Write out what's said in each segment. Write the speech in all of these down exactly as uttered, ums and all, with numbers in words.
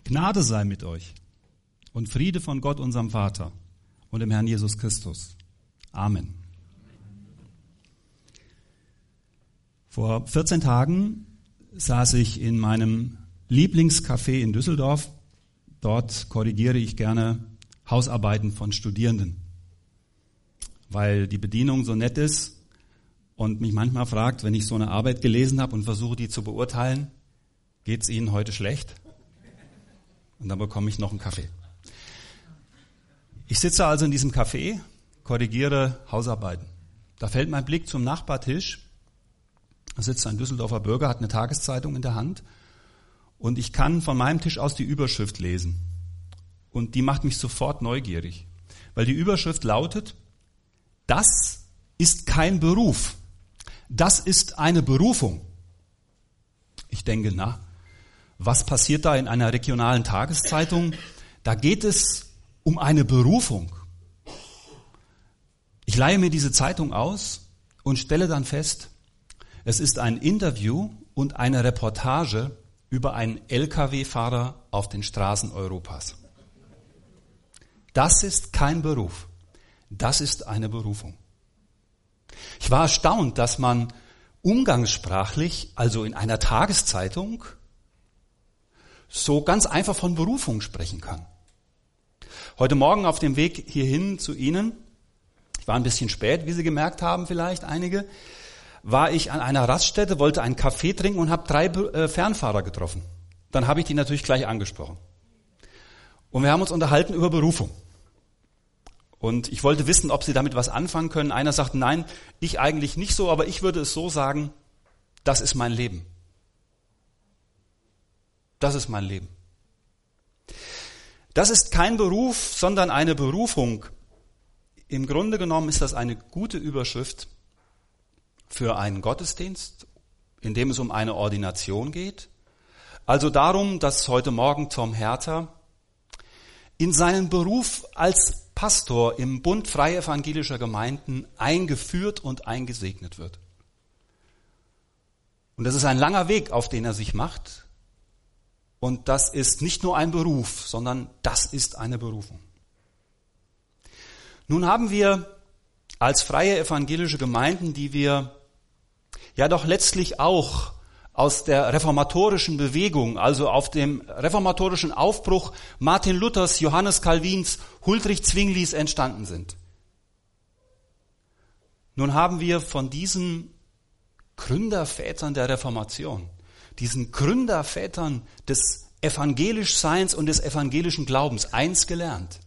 Gnade sei mit euch und Friede von Gott, unserem Vater und dem Herrn Jesus Christus. Amen. Vor vierzehn Tagen saß ich in meinem Lieblingscafé in Düsseldorf. Dort korrigiere ich gerne Hausarbeiten von Studierenden, weil die Bedienung so nett ist und mich manchmal fragt, wenn ich so eine Arbeit gelesen habe und versuche, die zu beurteilen, geht es Ihnen heute schlecht? Und dann bekomme ich noch einen Kaffee. Ich sitze also in diesem Café, korrigiere Hausarbeiten. Da fällt mein Blick zum Nachbartisch. Da sitzt ein Düsseldorfer Bürger, hat eine Tageszeitung in der Hand und ich kann von meinem Tisch aus die Überschrift lesen. Und die macht mich sofort neugierig, weil die Überschrift lautet: Das ist kein Beruf, das ist eine Berufung. Ich denke, na, was passiert da in einer regionalen Tageszeitung? Da geht es um eine Berufung. Ich leihe mir diese Zeitung aus und stelle dann fest, es ist ein Interview und eine Reportage über einen L K W-Fahrer auf den Straßen Europas. Das ist kein Beruf, das ist eine Berufung. Ich war erstaunt, dass man umgangssprachlich, also in einer Tageszeitung, so ganz einfach von Berufung sprechen kann. Heute Morgen auf dem Weg hierhin zu Ihnen, ich war ein bisschen spät, wie Sie gemerkt haben vielleicht einige, war ich an einer Raststätte, wollte einen Kaffee trinken und habe drei äh, Fernfahrer getroffen. Dann habe ich die natürlich gleich angesprochen. Und wir haben uns unterhalten über Berufung. Und ich wollte wissen, ob Sie damit was anfangen können. Einer sagt, nein, ich eigentlich nicht so, aber ich würde es so sagen, das ist mein Leben. Das ist mein Leben. Das ist kein Beruf, sondern eine Berufung. Im Grunde genommen ist das eine gute Überschrift für einen Gottesdienst, in dem es um eine Ordination geht. Also darum, dass heute Morgen Tom Herter in seinen Beruf als Pastor im Bund Freie Evangelischer Gemeinden eingeführt und eingesegnet wird. Und das ist ein langer Weg, auf den er sich macht. Und das ist nicht nur ein Beruf, sondern das ist eine Berufung. Nun haben wir als freie evangelische Gemeinden, die wir ja doch letztlich auch aus der reformatorischen Bewegung, also auf dem reformatorischen Aufbruch Martin Luthers, Johannes Calvins, Huldrych Zwinglis entstanden sind. Nun haben wir von diesen Gründervätern der Reformation, diesen Gründervätern des Evangelischseins und des evangelischen Glaubens eins gelernt.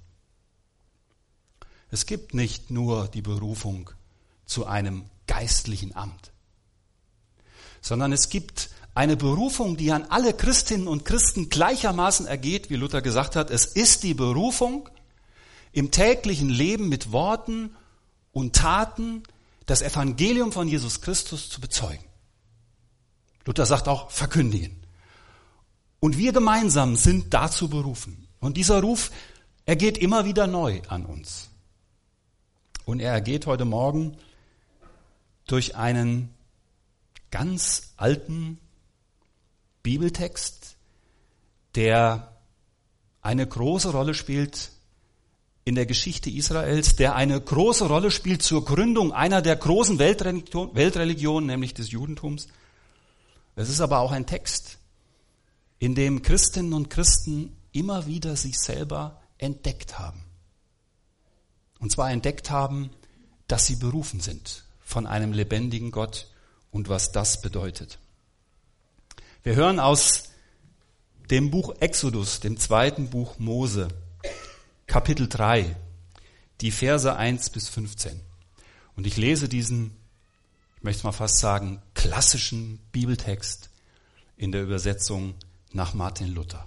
Es gibt nicht nur die Berufung zu einem geistlichen Amt, sondern es gibt eine Berufung, die an alle Christinnen und Christen gleichermaßen ergeht, wie Luther gesagt hat. Es ist die Berufung, im täglichen Leben mit Worten und Taten das Evangelium von Jesus Christus zu bezeugen. Luther sagt auch, verkündigen. Und wir gemeinsam sind dazu berufen. Und dieser Ruf ergeht immer wieder neu an uns. Und er ergeht heute Morgen durch einen ganz alten Bibeltext, der eine große Rolle spielt in der Geschichte Israels, der eine große Rolle spielt zur Gründung einer der großen Weltreligion, Weltreligionen, nämlich des Judentums. Es ist aber auch ein Text, in dem Christinnen und Christen immer wieder sich selber entdeckt haben. Und zwar entdeckt haben, dass sie berufen sind von einem lebendigen Gott und was das bedeutet. Wir hören aus dem Buch Exodus, dem zweiten Buch Mose, Kapitel drei, die Verse eins bis fünfzehn. Und ich lese diesen, ich möchte mal fast sagen, klassischen Bibeltext in der Übersetzung nach Martin Luther.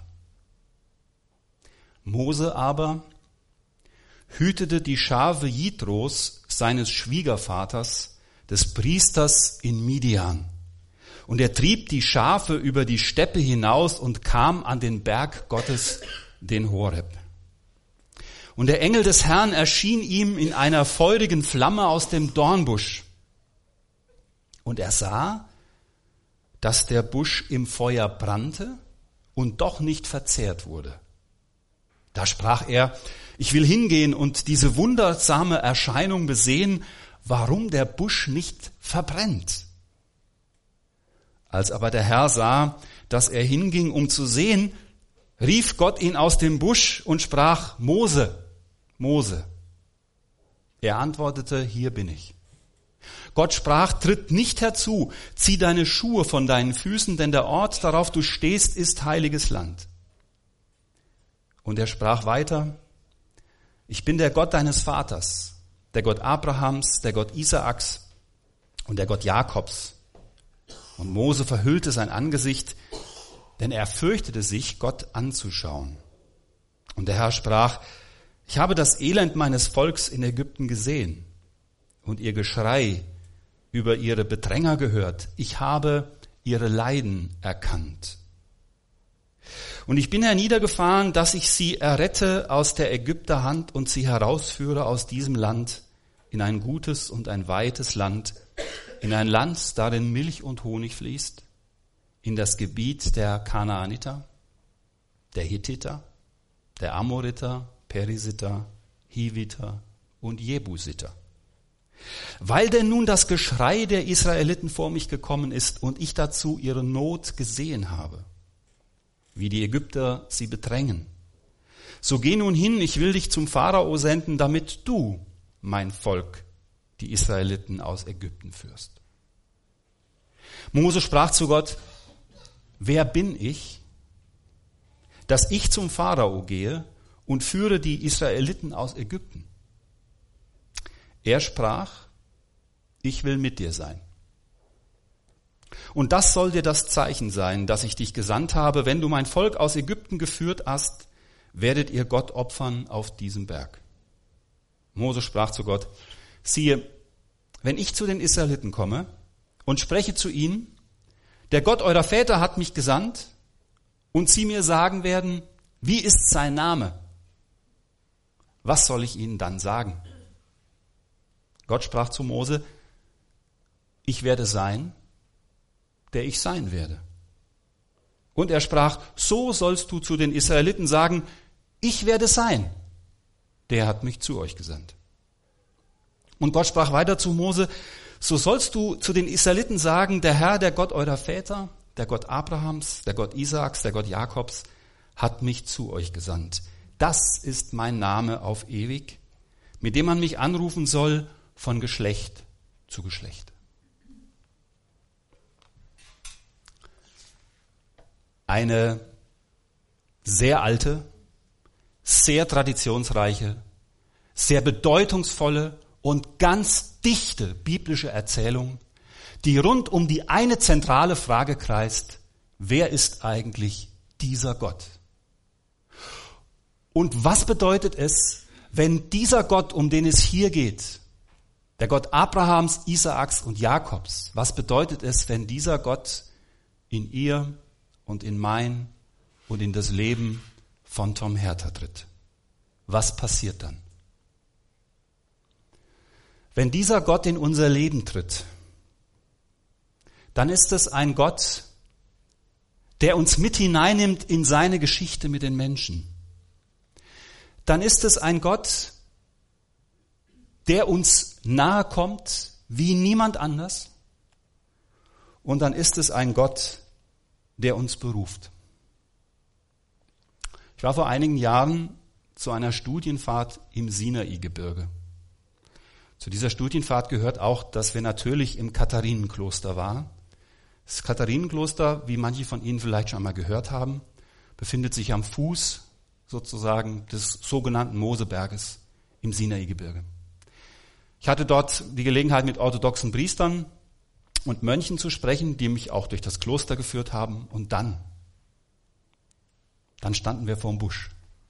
Mose aber hütete die Schafe Jitros, seines Schwiegervaters, des Priesters in Midian. Und er trieb die Schafe über die Steppe hinaus und kam an den Berg Gottes, den Horeb. Und der Engel des Herrn erschien ihm in einer feurigen Flamme aus dem Dornbusch. Und er sah, dass der Busch im Feuer brannte und doch nicht verzehrt wurde. Da sprach er, ich will hingehen und diese wundersame Erscheinung besehen, warum der Busch nicht verbrennt. Als aber der Herr sah, dass er hinging, um zu sehen, rief Gott ihn aus dem Busch und sprach, Mose, Mose. Er antwortete, hier bin ich. Gott sprach, tritt nicht herzu, zieh deine Schuhe von deinen Füßen, denn der Ort, darauf du stehst, ist heiliges Land. Und er sprach weiter, ich bin der Gott deines Vaters, der Gott Abrahams, der Gott Isaaks und der Gott Jakobs. Und Mose verhüllte sein Angesicht, denn er fürchtete sich, Gott anzuschauen. Und der Herr sprach, ich habe das Elend meines Volks in Ägypten gesehen und ihr Geschrei über ihre Bedränger gehört. Ich habe ihre Leiden erkannt. Und ich bin herniedergefahren, dass ich sie errette aus der Ägypter Hand und sie herausführe aus diesem Land in ein gutes und ein weites Land, in ein Land, darin Milch und Honig fließt, in das Gebiet der Kanaaniter, der Hittiter, der Amoriter, Perisiter, Hiviter und Jebusiter. Weil denn nun das Geschrei der Israeliten vor mich gekommen ist und ich dazu ihre Not gesehen habe, wie die Ägypter sie bedrängen, so geh nun hin, ich will dich zum Pharao senden, damit du, mein Volk, die Israeliten aus Ägypten führst. Mose sprach zu Gott, wer bin ich, dass ich zum Pharao gehe und führe die Israeliten aus Ägypten? Er sprach, ich will mit dir sein. Und das soll dir das Zeichen sein, dass ich dich gesandt habe. Wenn du mein Volk aus Ägypten geführt hast, werdet ihr Gott opfern auf diesem Berg. Mose sprach zu Gott, siehe, wenn ich zu den Israeliten komme und spreche zu ihnen, der Gott eurer Väter hat mich gesandt, und sie mir sagen werden, wie ist sein Name? Was soll ich ihnen dann sagen? Gott sprach zu Mose, ich werde sein, der ich sein werde. Und er sprach, so sollst du zu den Israeliten sagen, ich werde sein, der hat mich zu euch gesandt. Und Gott sprach weiter zu Mose, so sollst du zu den Israeliten sagen, der Herr, der Gott eurer Väter, der Gott Abrahams, der Gott Isaaks, der Gott Jakobs, hat mich zu euch gesandt. Das ist mein Name auf ewig, mit dem man mich anrufen soll von Geschlecht zu Geschlecht. Eine sehr alte, sehr traditionsreiche, sehr bedeutungsvolle und ganz dichte biblische Erzählung, die rund um die eine zentrale Frage kreist, wer ist eigentlich dieser Gott? Und was bedeutet es, wenn dieser Gott, um den es hier geht, der Gott Abrahams, Isaaks und Jakobs, was bedeutet es, wenn dieser Gott in ihr und in mein und in das Leben von Tom Herter tritt? Was passiert dann? Wenn dieser Gott in unser Leben tritt, dann ist es ein Gott, der uns mit hineinnimmt in seine Geschichte mit den Menschen. Dann ist es ein Gott, der uns nahe kommt wie niemand anders. Und dann ist es ein Gott, der uns beruft. Ich war vor einigen Jahren zu einer Studienfahrt im Sinai-Gebirge. Zu dieser Studienfahrt gehört auch, dass wir natürlich im Katharinenkloster waren. Das Katharinenkloster, wie manche von Ihnen vielleicht schon einmal gehört haben, befindet sich am Fuß sozusagen des sogenannten Moseberges im Sinai-Gebirge. Ich hatte dort die Gelegenheit, mit orthodoxen Priestern und Mönchen zu sprechen, die mich auch durch das Kloster geführt haben. Und dann, dann standen wir vorm Busch.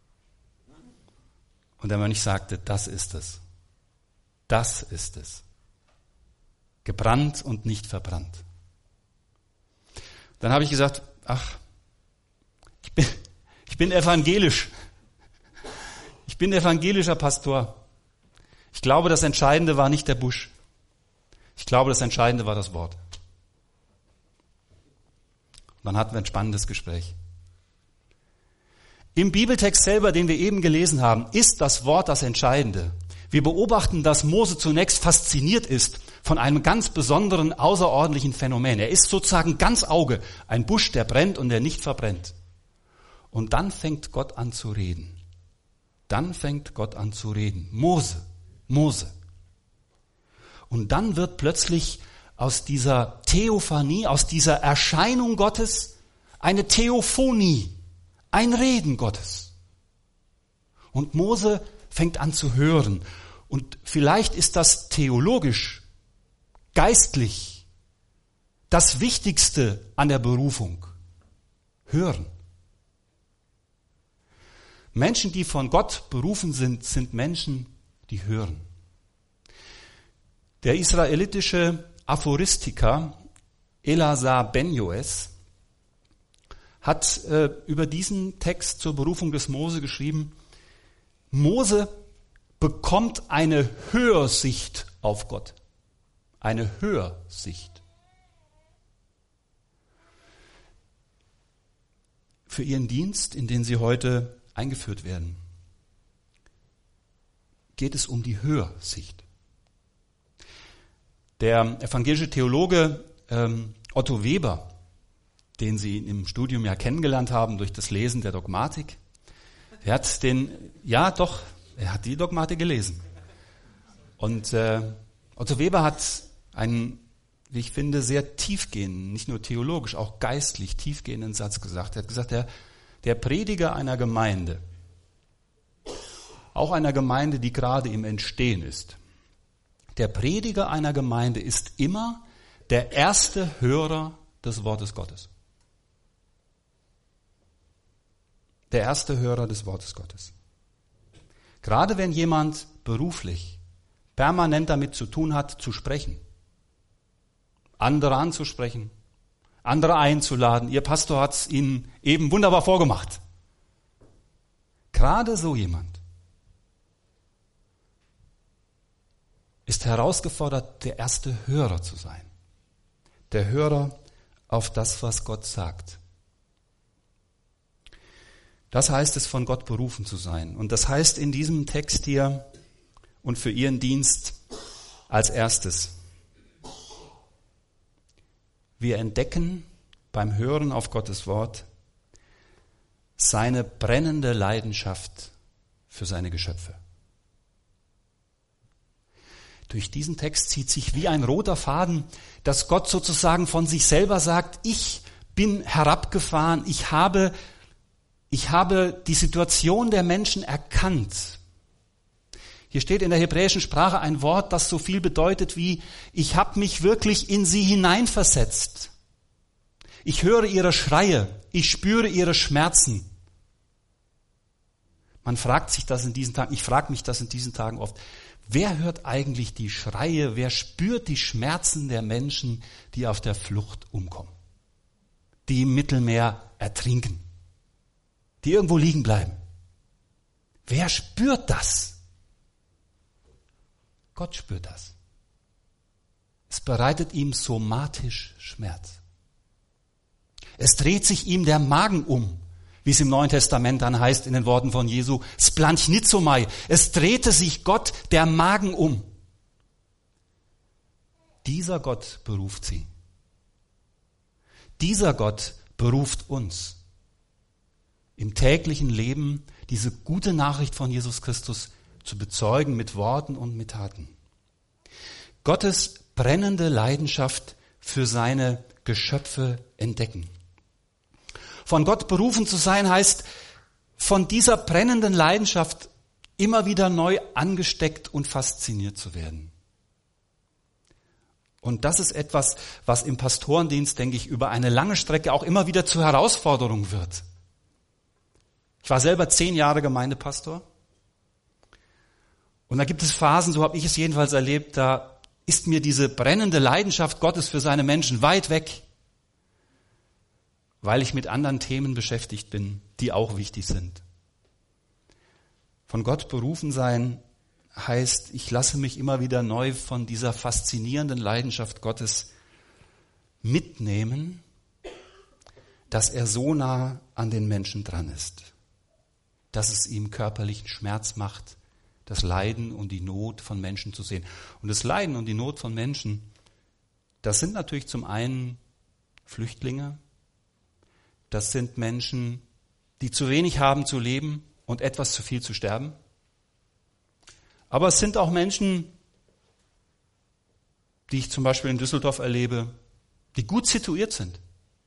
Und der Mönch sagte, das ist es. Das ist es. Gebrannt und nicht verbrannt. Dann habe ich gesagt, ach, ich bin, ich bin evangelisch. Ich bin evangelischer Pastor. Ich glaube, das Entscheidende war nicht der Busch. Ich glaube, das Entscheidende war das Wort. Und dann hatten wir ein spannendes Gespräch. Im Bibeltext selber, den wir eben gelesen haben, ist das Wort das Entscheidende. Wir beobachten, dass Mose zunächst fasziniert ist von einem ganz besonderen, außerordentlichen Phänomen. Er ist sozusagen ganz Auge, ein Busch, der brennt und der nicht verbrennt. Und dann fängt Gott an zu reden. Dann fängt Gott an zu reden. Mose, Mose. Und dann wird plötzlich aus dieser Theophanie, aus dieser Erscheinung Gottes, eine Theophonie, ein Reden Gottes. Und Mose fängt an zu hören. Und vielleicht ist das theologisch, geistlich, das Wichtigste an der Berufung. Hören. Menschen, die von Gott berufen sind, sind Menschen, die hören. Der israelitische Aphoristiker Elazar ben Yoes hat äh, über diesen Text zur Berufung des Mose geschrieben: Mose bekommt eine Hörsicht auf Gott. Eine Hörsicht. Für ihren Dienst, in den sie heute eingeführt werden, geht es um die Hörsicht. Der evangelische Theologe ähm, Otto Weber, den Sie im Studium ja kennengelernt haben durch das Lesen der Dogmatik, er hat den, ja doch, er hat die Dogmatik gelesen. Und äh, Otto Weber hat einen, wie ich finde, sehr tiefgehenden, nicht nur theologisch, auch geistlich tiefgehenden Satz gesagt. Er hat gesagt, der, der Prediger einer Gemeinde, auch einer Gemeinde, die gerade im Entstehen ist, der Prediger einer Gemeinde ist immer der erste Hörer des Wortes Gottes. Der erste Hörer des Wortes Gottes. Gerade wenn jemand beruflich permanent damit zu tun hat, zu sprechen, andere anzusprechen, andere einzuladen. Ihr Pastor hat es Ihnen eben wunderbar vorgemacht. Gerade so jemand ist herausgefordert, der erste Hörer zu sein. Der Hörer auf das, was Gott sagt. Das heißt es, von Gott berufen zu sein. Und das heißt in diesem Text hier und für Ihren Dienst als erstes: Wir entdecken beim Hören auf Gottes Wort seine brennende Leidenschaft für seine Geschöpfe. Durch diesen Text zieht sich wie ein roter Faden, dass Gott sozusagen von sich selber sagt: Ich bin herabgefahren, ich habe, ich habe die Situation der Menschen erkannt. Hier steht in der hebräischen Sprache ein Wort, das so viel bedeutet wie: Ich habe mich wirklich in sie hineinversetzt. Ich höre ihre Schreie, ich spüre ihre Schmerzen. Man fragt sich das in diesen Tagen, ich frage mich das in diesen Tagen oft: Wer hört eigentlich die Schreie, wer spürt die Schmerzen der Menschen, die auf der Flucht umkommen, die im Mittelmeer ertrinken, die irgendwo liegen bleiben? Wer spürt das? Gott spürt das. Es bereitet ihm somatisch Schmerz. Es dreht sich ihm der Magen um, wie es im Neuen Testament dann heißt in den Worten von Jesu, splanchnitzomai. Es drehte sich Gott der Magen um. Dieser Gott beruft sie. Dieser Gott beruft uns, im täglichen Leben diese gute Nachricht von Jesus Christus zu bezeugen mit Worten und mit Taten. Gottes brennende Leidenschaft für seine Geschöpfe entdecken. Von Gott berufen zu sein heißt, von dieser brennenden Leidenschaft immer wieder neu angesteckt und fasziniert zu werden. Und das ist etwas, was im Pastorendienst, denke ich, über eine lange Strecke auch immer wieder zur Herausforderung wird. Ich war selber zehn Jahre Gemeindepastor. Und da gibt es Phasen, so habe ich es jedenfalls erlebt, da ist mir diese brennende Leidenschaft Gottes für seine Menschen weit weg, weil ich mit anderen Themen beschäftigt bin, die auch wichtig sind. Von Gott berufen sein heißt, ich lasse mich immer wieder neu von dieser faszinierenden Leidenschaft Gottes mitnehmen, dass er so nah an den Menschen dran ist. dass es ihm körperlichen Schmerz macht, das Leiden und die Not von Menschen zu sehen. Und das Leiden und die Not von Menschen, das sind natürlich zum einen Flüchtlinge, das sind Menschen, die zu wenig haben zu leben und etwas zu viel zu sterben. Aber es sind auch Menschen, die ich zum Beispiel in Düsseldorf erlebe, die gut situiert sind.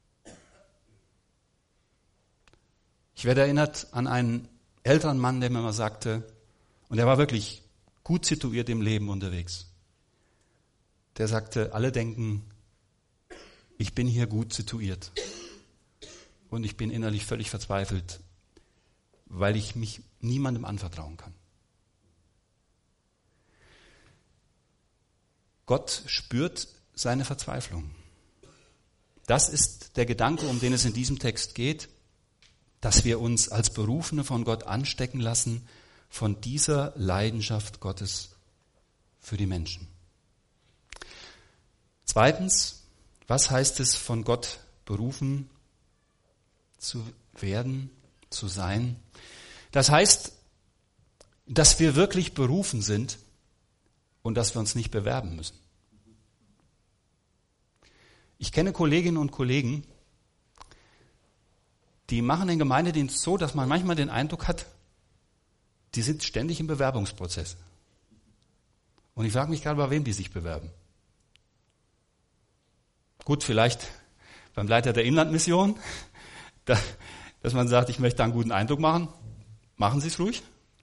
Ich werde erinnert an einen älteren Mann, der mir mal sagte, und er war wirklich gut situiert im Leben unterwegs. Der sagte, alle denken, ich bin hier gut situiert. Und ich bin innerlich völlig verzweifelt, weil ich mich niemandem anvertrauen kann. Gott spürt seine Verzweiflung. Das ist der Gedanke, um den es in diesem Text geht, dass wir uns als Berufene von Gott anstecken lassen, von dieser Leidenschaft Gottes für die Menschen. Zweitens, was heißt es, von Gott berufen zu werden, zu sein? Das heißt, dass wir wirklich berufen sind und dass wir uns nicht bewerben müssen. Ich kenne Kolleginnen und Kollegen, die machen den Gemeindedienst so, dass man manchmal den Eindruck hat, die sind ständig im Bewerbungsprozess. Und ich frage mich gerade, bei wem die sich bewerben. Gut, vielleicht beim Leiter der Inlandmission, dass man sagt, ich möchte einen guten Eindruck machen. Machen Sie es ruhig.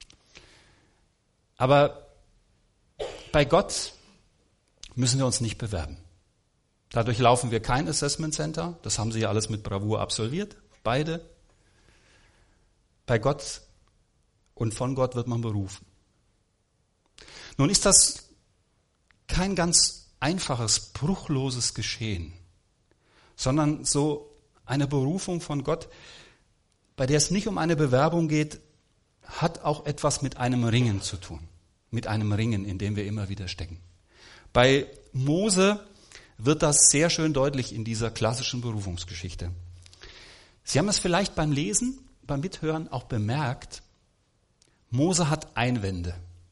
Aber bei Gott müssen wir uns nicht bewerben. Dadurch laufen wir kein Assessment Center. Das haben Sie ja alles mit Bravour absolviert. Beide. Bei Gott und von Gott wird man berufen. Nun ist das kein ganz einfaches, bruchloses Geschehen, sondern so eine Berufung von Gott, bei der es nicht um eine Bewerbung geht, hat auch etwas mit einem Ringen zu tun. Mit einem Ringen, in dem wir immer wieder stecken. Bei Mose wird das sehr schön deutlich in dieser klassischen Berufungsgeschichte. Sie haben es vielleicht beim Lesen, beim Mithören auch bemerkt, Mose hat Einwände.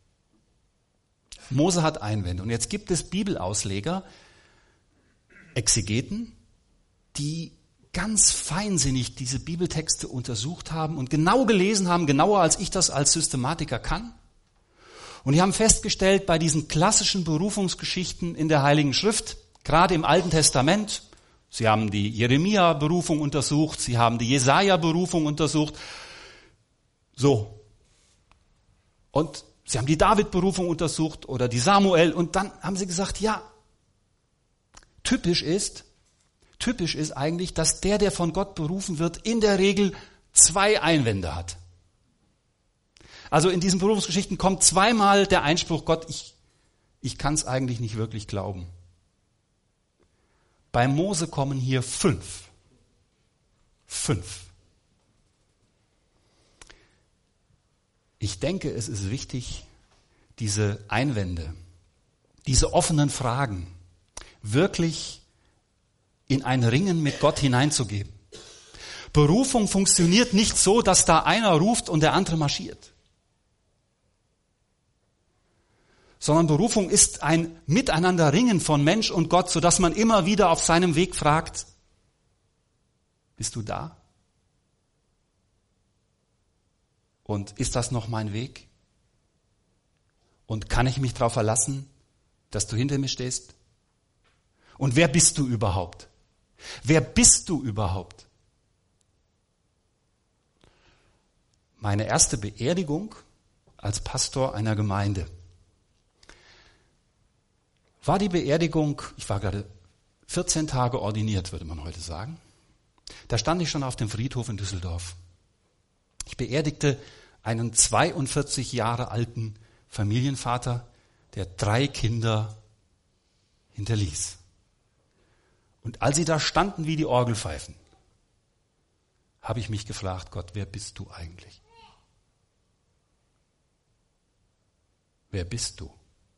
Mose hat Einwände. Und jetzt gibt es Bibelausleger, Exegeten, die ganz feinsinnig diese Bibeltexte untersucht haben und genau gelesen haben, genauer als ich das als Systematiker kann. Und die haben festgestellt, bei diesen klassischen Berufungsgeschichten in der Heiligen Schrift, gerade im Alten Testament, sie haben die Jeremia-Berufung untersucht, sie haben die Jesaja-Berufung untersucht, so. Und sie haben die David-Berufung untersucht oder die Samuel und dann haben sie gesagt, ja, typisch ist, typisch ist eigentlich, dass der, der von Gott berufen wird, in der Regel zwei Einwände hat. Also in diesen Berufungsgeschichten kommt zweimal der Einspruch, Gott, ich, ich kann es eigentlich nicht wirklich glauben. Bei Mose kommen hier fünf. Fünf. Ich denke, es ist wichtig, diese Einwände, diese offenen Fragen wirklich in ein Ringen mit Gott hineinzugeben. Berufung funktioniert nicht so, dass da einer ruft und der andere marschiert. Sondern Berufung ist ein Miteinanderringen von Mensch und Gott, sodass man immer wieder auf seinem Weg fragt, bist du da? Und ist das noch mein Weg? Und kann ich mich darauf verlassen, dass du hinter mir stehst? Und wer bist du überhaupt? Wer bist du überhaupt? Meine erste Beerdigung als Pastor einer Gemeinde war die Beerdigung, ich war gerade vierzehn Tage ordiniert, würde man heute sagen. Da stand ich schon auf dem Friedhof in Düsseldorf. Ich beerdigte einen zweiundvierzig Jahre alten Familienvater, der drei Kinder hinterließ. Und als sie da standen wie die Orgelpfeifen, habe ich mich gefragt, Gott, wer bist du eigentlich? Wer bist du?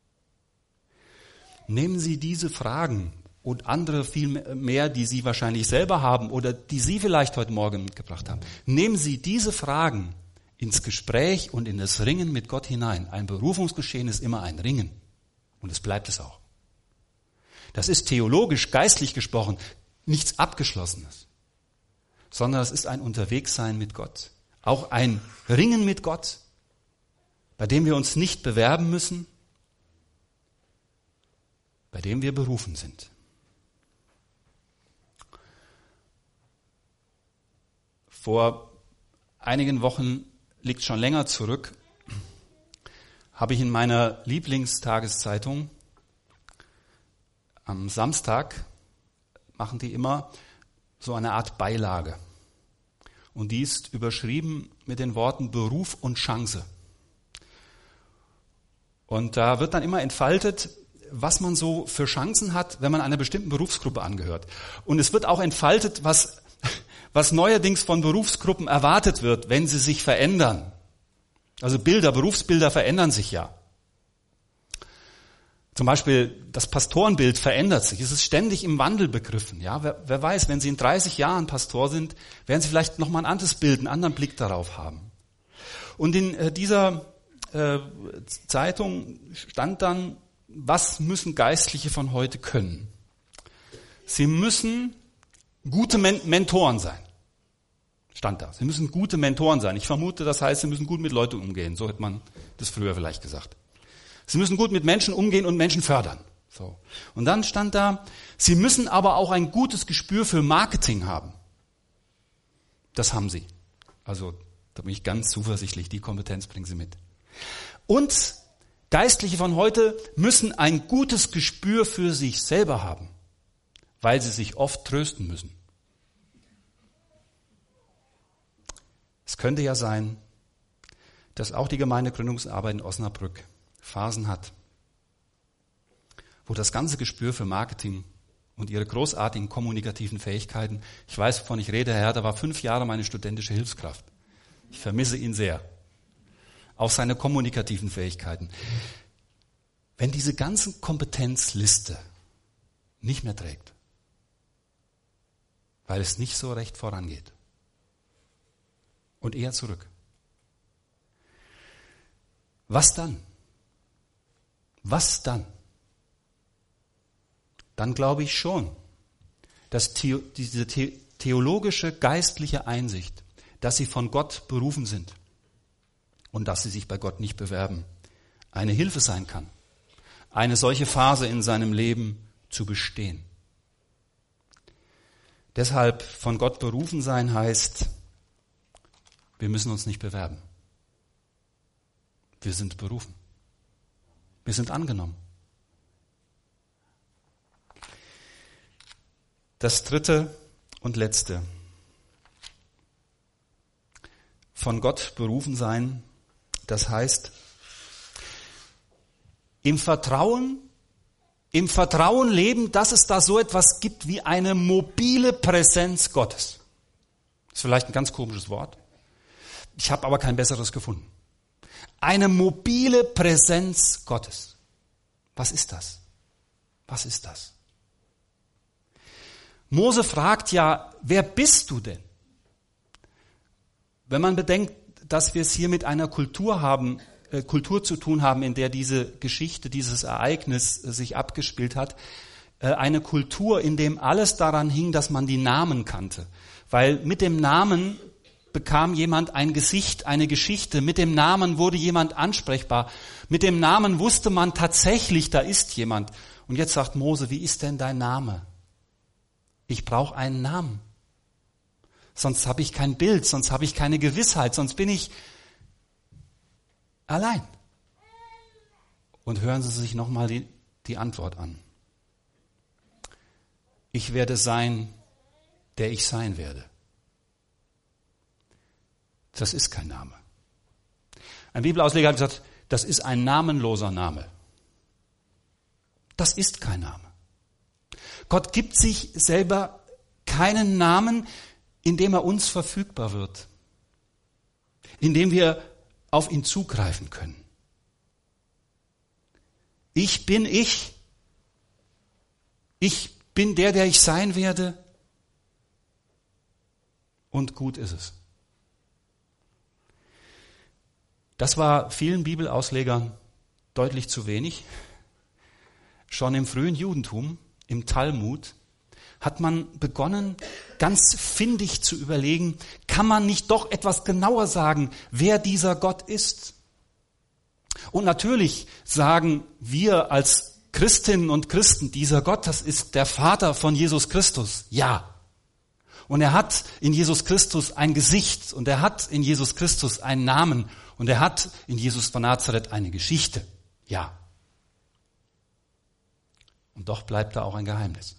Nehmen Sie diese Fragen und andere viel mehr, die Sie wahrscheinlich selber haben oder die Sie vielleicht heute Morgen mitgebracht haben. Nehmen Sie diese Fragen ins Gespräch und in das Ringen mit Gott hinein. Ein Berufungsgeschehen ist immer ein Ringen. Und es bleibt es auch. Das ist theologisch, geistlich gesprochen, nichts Abgeschlossenes, sondern es ist ein Unterwegssein mit Gott. Auch ein Ringen mit Gott, bei dem wir uns nicht bewerben müssen, bei dem wir berufen sind. Vor einigen Wochen, liegt schon länger zurück, habe ich in meiner Lieblingstageszeitung am Samstag, machen die immer so eine Art Beilage. Und die ist überschrieben mit den Worten Beruf und Chance. Und da wird dann immer entfaltet, was man so für Chancen hat, wenn man einer bestimmten Berufsgruppe angehört. Und es wird auch entfaltet, was, was neuerdings von Berufsgruppen erwartet wird, wenn sie sich verändern. Also Bilder, Berufsbilder verändern sich ja. Zum Beispiel das Pastorenbild verändert sich. Es ist ständig im Wandel begriffen. Ja, wer, wer weiß, wenn Sie in dreißig Jahren Pastor sind, werden Sie vielleicht noch mal ein anderes Bild, einen anderen Blick darauf haben. Und in äh, dieser äh, Zeitung stand dann, was müssen Geistliche von heute können? Sie müssen gute Men- Mentoren sein. Stand da. Sie müssen gute Mentoren sein. Ich vermute, das heißt, sie müssen gut mit Leuten umgehen. So hätte man das früher vielleicht gesagt. Sie müssen gut mit Menschen umgehen und Menschen fördern. So. Und dann stand da, sie müssen aber auch ein gutes Gespür für Marketing haben. Das haben sie. Also, da bin ich ganz zuversichtlich, die Kompetenz bringen sie mit. Und Geistliche von heute müssen ein gutes Gespür für sich selber haben, weil sie sich oft trösten müssen. Es könnte ja sein, dass auch die Gemeindegründungsarbeit in Osnabrück Phasen hat, wo das ganze Gespür für Marketing und ihre großartigen kommunikativen Fähigkeiten, ich weiß, wovon ich rede, Herr Herr, da war fünf Jahre meine studentische Hilfskraft. Ich vermisse ihn sehr. Auch seine kommunikativen Fähigkeiten. Wenn diese ganze Kompetenzliste nicht mehr trägt, weil es nicht so recht vorangeht und eher zurück, was dann? Was dann? Dann glaube ich schon, dass The- diese The- theologische, geistliche Einsicht, dass sie von Gott berufen sind und dass sie sich bei Gott nicht bewerben, eine Hilfe sein kann, eine solche Phase in seinem Leben zu bestehen. Deshalb von Gott berufen sein heißt, wir müssen uns nicht bewerben. Wir sind berufen. Wir sind angenommen. Das dritte und letzte. Von Gott berufen sein, das heißt, im Vertrauen, im Vertrauen leben, dass es da so etwas gibt wie eine mobile Präsenz Gottes. Das ist vielleicht ein ganz komisches Wort. Ich habe aber kein besseres gefunden. Eine mobile Präsenz Gottes. Was ist das? Was ist das? Mose fragt ja, wer bist du denn? Wenn man bedenkt, dass wir es hier mit einer Kultur haben, äh, Kultur zu tun haben, in der diese Geschichte, dieses Ereignis äh, sich abgespielt hat, äh, eine Kultur, in dem alles daran hing, dass man die Namen kannte. Weil mit dem Namen bekam jemand ein Gesicht, eine Geschichte. Mit dem Namen wurde jemand ansprechbar. Mit dem Namen wusste man tatsächlich, da ist jemand. Und jetzt sagt Mose, wie ist denn dein Name? Ich brauche einen Namen. Sonst habe ich kein Bild, sonst habe ich keine Gewissheit, sonst bin ich allein. Und hören Sie sich nochmal die, die Antwort an. Ich werde sein, der ich sein werde. Das ist kein Name. Ein Bibelausleger hat gesagt, das ist ein namenloser Name. Das ist kein Name. Gott gibt sich selber keinen Namen, in dem er uns verfügbar wird, in dem wir auf ihn zugreifen können. Ich bin ich. Ich bin der, der ich sein werde. Und gut ist es. Das war vielen Bibelauslegern deutlich zu wenig. Schon im frühen Judentum, im Talmud, hat man begonnen, ganz findig zu überlegen, kann man nicht doch etwas genauer sagen, wer dieser Gott ist? Und natürlich sagen wir als Christinnen und Christen, dieser Gott, das ist der Vater von Jesus Christus. Ja. Und er hat in Jesus Christus ein Gesicht und er hat in Jesus Christus einen Namen und er hat in Jesus von Nazareth eine Geschichte. Ja. Und doch bleibt da auch ein Geheimnis.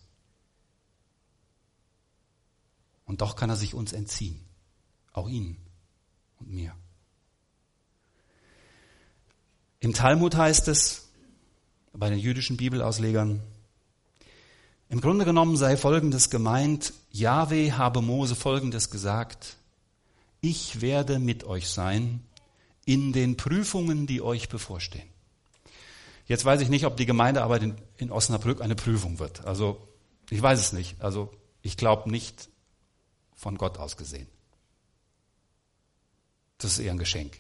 Und doch kann er sich uns entziehen. Auch Ihnen und mir. Im Talmud heißt es, bei den jüdischen Bibelauslegern, im Grunde genommen sei Folgendes gemeint: Jahwe habe Mose Folgendes gesagt: Ich werde mit euch sein in den Prüfungen, die euch bevorstehen. Jetzt weiß ich nicht, ob die Gemeindearbeit in, in Osnabrück eine Prüfung wird. Also ich weiß es nicht. Also ich glaube nicht von Gott aus gesehen. Das ist eher ein Geschenk.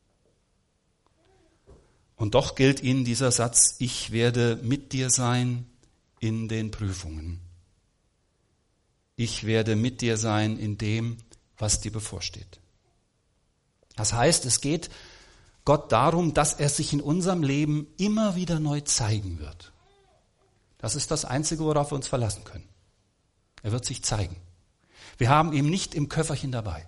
Und doch gilt ihnen dieser Satz: Ich werde mit dir sein in den Prüfungen. Ich werde mit dir sein in dem, was dir bevorsteht. Das heißt, es geht Gott darum, dass er sich in unserem Leben immer wieder neu zeigen wird. Das ist das Einzige, worauf wir uns verlassen können. Er wird sich zeigen. Wir haben ihn nicht im Köfferchen dabei.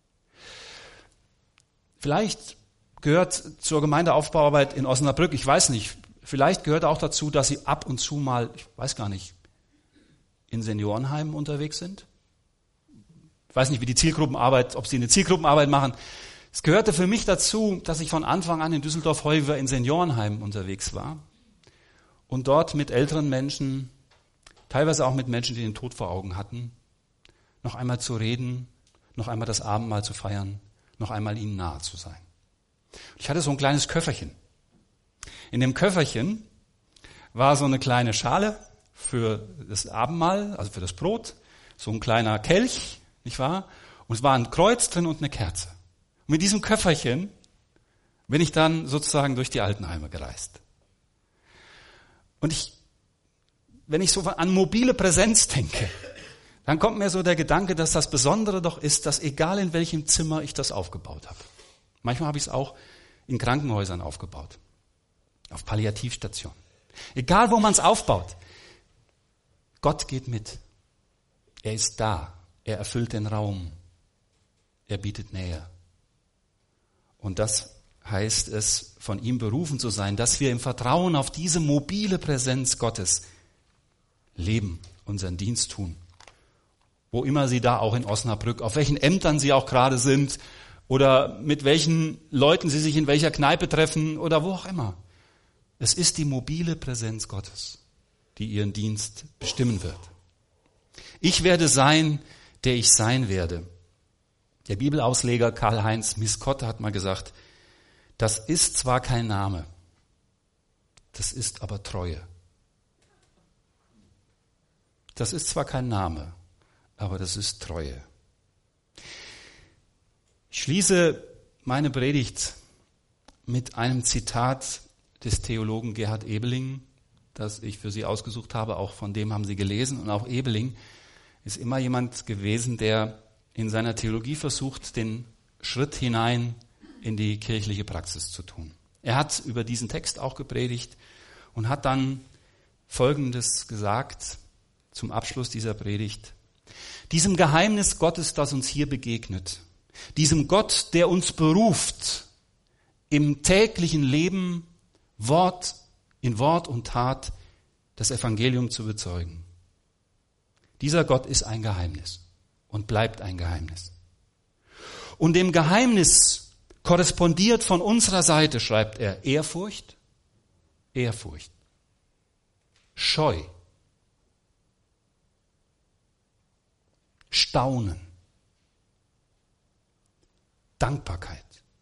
Vielleicht gehört zur Gemeindeaufbauarbeit in Osnabrück, ich weiß nicht, vielleicht gehört auch dazu, dass Sie ab und zu mal, ich weiß gar nicht, in Seniorenheimen unterwegs sind. Ich weiß nicht, wie die Zielgruppenarbeit, ob Sie eine Zielgruppenarbeit machen. Es gehörte für mich dazu, dass ich von Anfang an in Düsseldorf-Heuwer in Seniorenheimen unterwegs war und dort mit älteren Menschen, teilweise auch mit Menschen, die den Tod vor Augen hatten, noch einmal zu reden, noch einmal das Abendmahl zu feiern, noch einmal ihnen nahe zu sein. Ich hatte so ein kleines Köfferchen. In dem Köfferchen war so eine kleine Schale für das Abendmahl, also für das Brot, so ein kleiner Kelch, nicht wahr? Und es war ein Kreuz drin und eine Kerze. Und mit diesem Köfferchen bin ich dann sozusagen durch die Altenheime gereist. Und ich, wenn ich so an mobile Präsenz denke, dann kommt mir so der Gedanke, dass das Besondere doch ist, dass egal in welchem Zimmer ich das aufgebaut habe. Manchmal habe ich es auch in Krankenhäusern aufgebaut, auf Palliativstationen. Egal, wo man es aufbaut, Gott geht mit. Er ist da. Er erfüllt den Raum. Er bietet Nähe. Und das heißt es, von ihm berufen zu sein, dass wir im Vertrauen auf diese mobile Präsenz Gottes leben, unseren Dienst tun. Wo immer Sie da auch in Osnabrück, auf welchen Ämtern Sie auch gerade sind oder mit welchen Leuten Sie sich in welcher Kneipe treffen oder wo auch immer. Es ist die mobile Präsenz Gottes, die Ihren Dienst bestimmen wird. Ich werde sein, der ich sein werde. Der Bibelausleger Karl-Heinz Miskotte hat mal gesagt, das ist zwar kein Name, das ist aber Treue. Das ist zwar kein Name, aber das ist Treue. Ich schließe meine Predigt mit einem Zitat des Theologen Gerhard Ebeling, das ich für Sie ausgesucht habe. Auch von dem haben Sie gelesen. Und auch Ebeling ist immer jemand gewesen, der in seiner Theologie versucht, den Schritt hinein in die kirchliche Praxis zu tun. Er hat über diesen Text auch gepredigt und hat dann Folgendes gesagt zum Abschluss dieser Predigt. Diesem Geheimnis Gottes, das uns hier begegnet, diesem Gott, der uns beruft, im täglichen Leben Wort, in Wort und Tat das Evangelium zu bezeugen. Dieser Gott ist ein Geheimnis und bleibt ein Geheimnis. Und dem Geheimnis korrespondiert von unserer Seite, schreibt er, Ehrfurcht, Ehrfurcht, Scheu, Staunen, Dankbarkeit.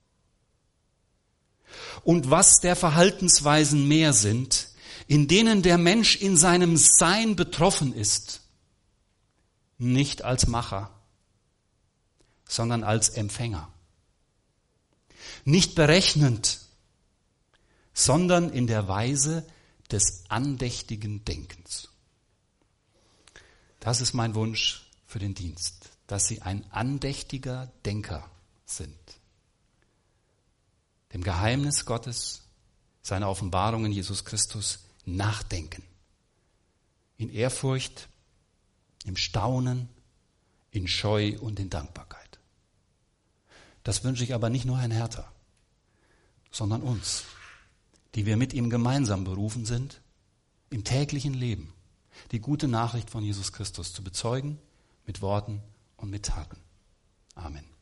Und was der Verhaltensweisen mehr sind, in denen der Mensch in seinem Sein betroffen ist, nicht als Macher, sondern als Empfänger. nicht berechnend, sondern in der Weise des andächtigen Denkens. Das ist mein Wunsch für den Dienst, dass Sie ein andächtiger Denker sind. Dem Geheimnis Gottes, seiner Offenbarung in Jesus Christus nachdenken. In Ehrfurcht, im Staunen, in Scheu und in Dankbarkeit. Das wünsche ich aber nicht nur Herrn Hertha, sondern uns, die wir mit ihm gemeinsam berufen sind, im täglichen Leben die gute Nachricht von Jesus Christus zu bezeugen, mit Worten und mit Taten. Amen.